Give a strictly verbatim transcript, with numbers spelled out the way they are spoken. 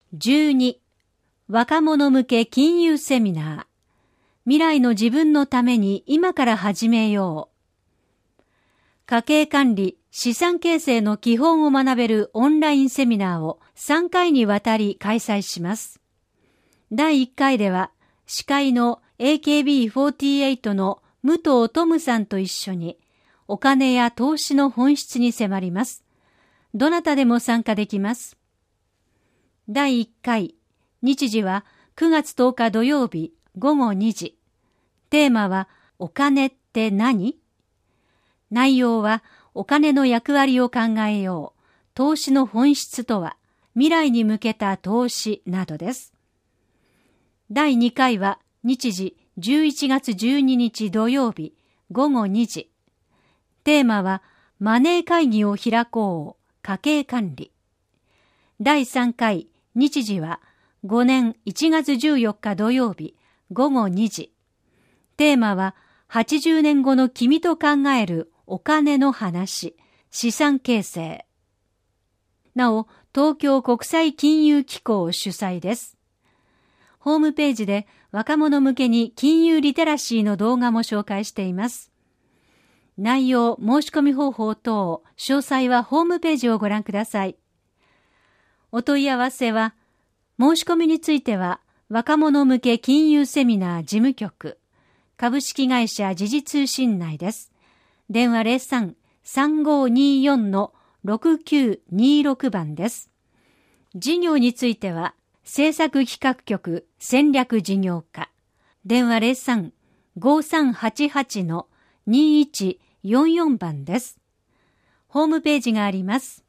じゅうに、若者向け金融セミナー。未来の自分のために今から始めよう。家計管理、資産形成の基本を学べるオンラインセミナーをさんかいにわたり開催します。だいいっかいでは、司会の エーケービーフォーティーエイト の武藤トさんと一緒に、お金や投資の本質に迫ります。どなたでも参加できます。だいいっかい、日時はくがつとおか土曜日ごごにじ。テーマは、お金って何？内容は、お金の役割を考えよう、投資の本質とは、未来に向けた投資などです。だいにかいは、日時じゅういちがつじゅうににち土曜日ごごにじ。テーマは、マネー会議を開こう、家計管理。だいさんかい、日時は、ごねんいちがつじゅうよっか土曜日ごごにじ。テーマは、はちじゅうねんごの君と考えるお金の話、資産形成。なお、東京国際金融機構主催です。ホームページで若者向けに金融リテラシーの動画も紹介しています。内容、申し込み方法等、詳細はホームページをご覧ください。お問い合わせは、申し込みについては、若者向け金融セミナー事務局、株式会社時事通信内です。電話 ゼロさん さんごによん ろくきゅうにろく 番です。事業については、政策企画局戦略事業課、電話 ゼロさん ごさんはちはち にいちよんよん 番です。ホームページがあります。